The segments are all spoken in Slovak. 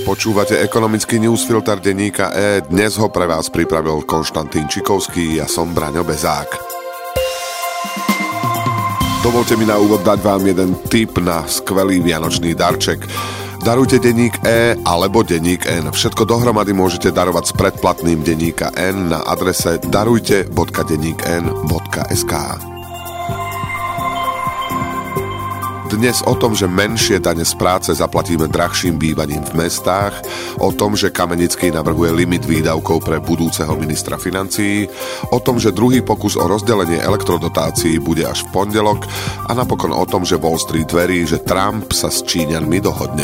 Počúvate ekonomický newsfilter denníka E. Dnes ho pre vás pripravil Konštantín Čikovský, ja som Braňo Bezák. Dovolte mi na úvod dať vám jeden tip na skvelý vianočný darček. Darujte denník E alebo denník N. Všetko dohromady môžete darovať s predplatným denníka N na adrese darujte.dennikn.sk. Dnes o tom, že menšie dane z práce zaplatíme drahším bývaním v mestách, o tom, že Kamenický navrhuje limit výdavkov pre budúceho ministra financií, o tom, že druhý pokus o rozdelenie elektrodotácií bude až v pondelok a napokon o tom, že Wall Street verí, že Trump sa s Číňanmi dohodne.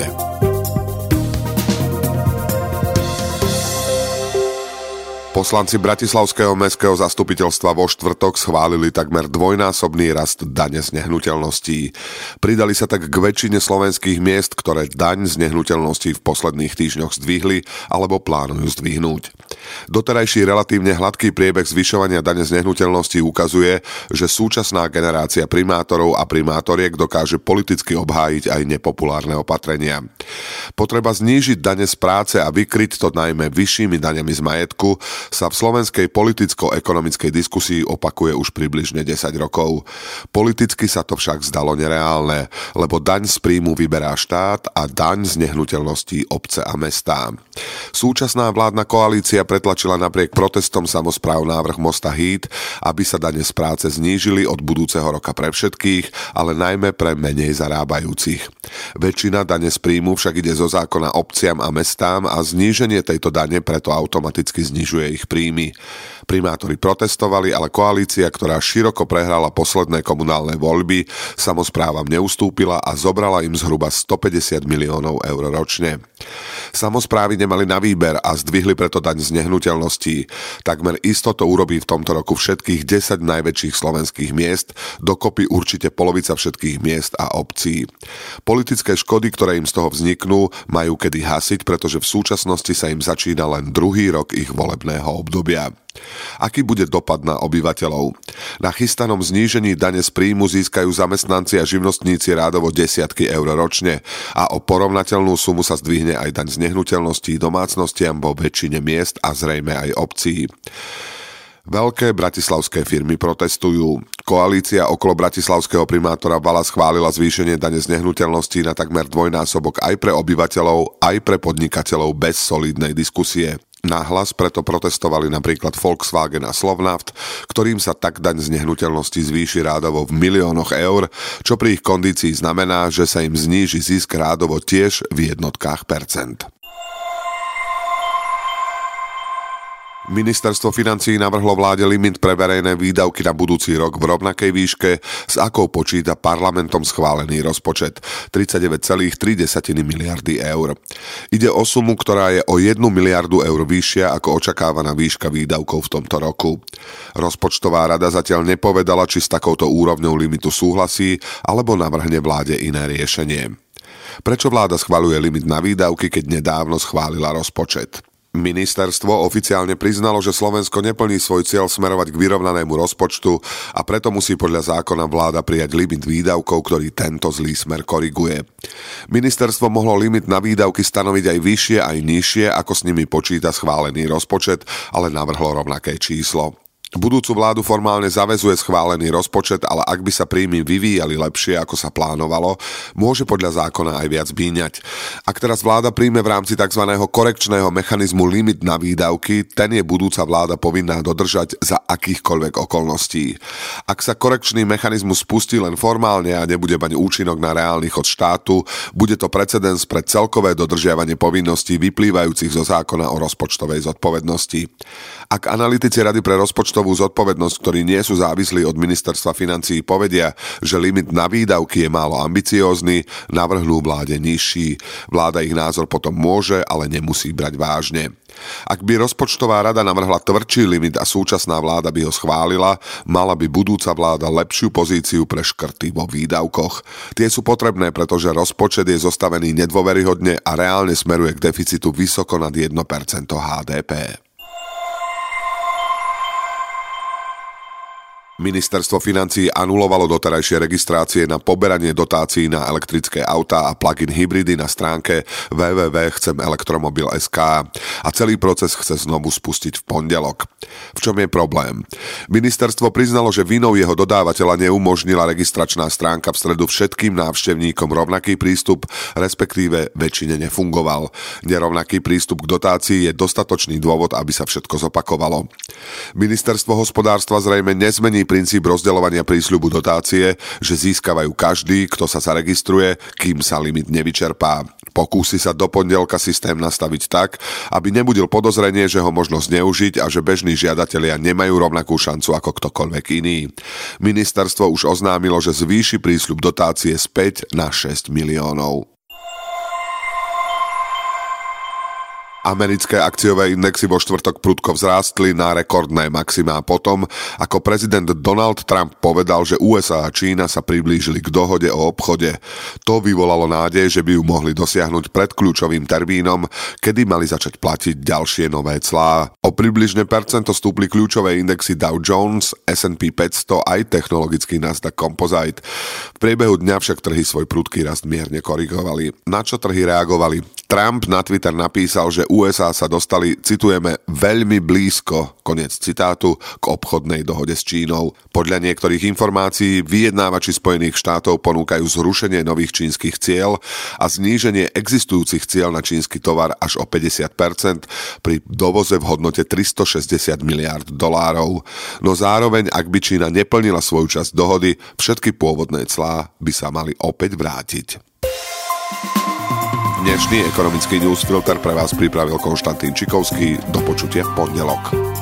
Poslanci Bratislavského mestského zastupiteľstva vo štvrtok schválili takmer dvojnásobný rast dane z nehnuteľností. Pridali sa tak k väčšine slovenských miest, ktoré daň z nehnuteľností v posledných týždňoch zdvihli alebo plánujú zdvihnúť. Doterajší relatívne hladký priebeh zvyšovania dane z nehnuteľností ukazuje, že súčasná generácia primátorov a primátoriek dokáže politicky obhájiť aj nepopulárne opatrenia. Potreba znížiť dane z práce a vykryť to najmä vyššími daňami z majetku sa v slovenskej politicko-ekonomickej diskusii opakuje už približne 10 rokov. Politicky sa to však zdalo nereálne, lebo daň z príjmu vyberá štát a daň z nehnuteľností obce a mestá. Súčasná vládna koalícia pretlačila napriek protestom samospráv návrh Mosta Híd, aby sa dane z práce znížili od budúceho roka pre všetkých, ale najmä pre menej zarábajúcich. Väčšina dane z príjmu však ide zo zákona obciam a mestám a zníženie tejto dane preto automaticky znižuje ich príjmy. Primátori protestovali, ale koalícia, ktorá široko prehrala posledné komunálne voľby, samosprávam neustúpila a zobrala im zhruba 150 miliónov eur ročne. Samosprávy nemali na výber a zdvihli preto daň z nehnuteľností. Takmer isto to urobí v tomto roku všetkých 10 najväčších slovenských miest, dokopy určite polovica všetkých miest a obcí. Politické škody, ktoré im z toho vzniknú, majú kedy hasiť, pretože v súčasnosti sa im začína len druhý rok ich volebného obdobia. Aký bude dopad na obyvateľov? Na chystanom znížení dane z príjmu získajú zamestnanci a živnostníci rádovo desiatky eur ročne a o porovnateľnú sumu sa zdvihne aj daň z nehnuteľností domácnostiam vo väčšine miest a zrejme aj obcí. Veľké bratislavské firmy protestujú. Koalícia okolo bratislavského primátora Vala schválila zvýšenie dane z nehnuteľností na takmer dvojnásobok aj pre obyvateľov, aj pre podnikateľov bez solídnej diskusie. Nahlas preto protestovali napríklad Volkswagen a Slovnaft, ktorým sa tak daň z nehnuteľnosti zvýši rádovo v miliónoch eur, čo pri ich kondícii znamená, že sa im zníži zisk rádovo tiež v jednotkách percent. Ministerstvo financií navrhlo vláde limit pre verejné výdavky na budúci rok v rovnakej výške, s akou počíta parlamentom schválený rozpočet 39,3 miliardy eur. Ide o sumu, ktorá je o 1 miliardu eur vyššia ako očakávaná výška výdavkov v tomto roku. Rozpočtová rada zatiaľ nepovedala, či s takouto úrovňou limitu súhlasí, alebo navrhne vláde iné riešenie. Prečo vláda schvaľuje limit na výdavky, keď nedávno schválila rozpočet? Ministerstvo oficiálne priznalo, že Slovensko neplní svoj cieľ smerovať k vyrovnanému rozpočtu a preto musí podľa zákona vláda prijať limit výdavkov, ktorý tento zlý smer koriguje. Ministerstvo mohlo limit na výdavky stanoviť aj vyššie, aj nižšie, ako s nimi počíta schválený rozpočet, ale navrhlo rovnaké číslo. Budúcu vládu formálne zaväzuje schválený rozpočet, ale ak by sa príjmy vyvíjali lepšie, ako sa plánovalo, môže podľa zákona aj viac míňať. Ak teraz vláda príjme v rámci tzv. Korekčného mechanizmu limit na výdavky, ten je budúca vláda povinná dodržať za akýchkoľvek okolností. Ak sa korekčný mechanizmus spustí len formálne a nebude mať účinok na reálny chod štátu, bude to precedens pre celkové dodržiavanie povinností vyplývajúcich zo zákona o rozpočtovej zodpovednosti. Ak analytici Rady pre rozpočtovú zodpovednosť, ktorí nie sú závislí od ministerstva financií, povedia, že limit na výdavky je málo ambiciózny, navrhnú vláde nižší. Vláda ich názor potom môže, ale nemusí brať vážne. Ak by rozpočtová rada navrhla tvrdší limit a súčasná vláda by ho schválila, mala by budúca vláda lepšiu pozíciu pre škrty vo výdavkoch. Tie sú potrebné, pretože rozpočet je zostavený nedôveryhodne a reálne smeruje k deficitu vysoko nad 1% HDP. Ministerstvo financií anulovalo doterajšie registrácie na poberanie dotácií na elektrické autá a plug-in hybridy na stránke www.chcem-elektromobil.sk a celý proces chce znovu spustiť v pondelok. V čom je problém? Ministerstvo priznalo, že vinou jeho dodávateľa neumožnila registračná stránka v stredu všetkým návštevníkom rovnaký prístup, respektíve väčšine nefungoval. Nerovnaký prístup k dotácii je dostatočný dôvod, aby sa všetko zopakovalo. Ministerstvo hospodárstva zrejme nezmení princíp rozdeľovania prísľubu dotácie, že získavajú každý, kto sa zaregistruje, kým sa limit nevyčerpá. Pokúsi sa do pondelka systém nastaviť tak, aby nebudil podozrenie, že ho možno zneužiť a že bežní žiadatelia nemajú rovnakú šancu ako ktokoľvek iný. Ministerstvo už oznámilo, že zvýši prísľub dotácie späť na 6 miliónov. Americké akciové indexy vo štvrtok prudko vzrástli na rekordné maximá potom, ako prezident Donald Trump povedal, že USA a Čína sa priblížili k dohode o obchode. To vyvolalo nádej, že by ju mohli dosiahnuť pred kľúčovým termínom, kedy mali začať platiť ďalšie nové clá. O približne percento stúpli kľúčové indexy Dow Jones, S&P 500 aj technologický Nasdaq Composite. V priebehu dňa však trhy svoj prudký rast mierne korigovali. Na čo trhy reagovali? Trump na Twitter napísal, že USA sa dostali, citujeme, veľmi blízko, koniec citátu, k obchodnej dohode s Čínou. Podľa niektorých informácií vyjednávači Spojených štátov ponúkajú zrušenie nových čínskych ciel a zníženie existujúcich ciel na čínsky tovar až o 50% pri dovoze v hodnote $360 miliárd. No zároveň, ak by Čína neplnila svoju časť dohody, všetky pôvodné clá by sa mali opäť vrátiť. Dnešný ekonomický newsfilter pre vás pripravil Konštantín Čikovský. Do počutia v pondelok.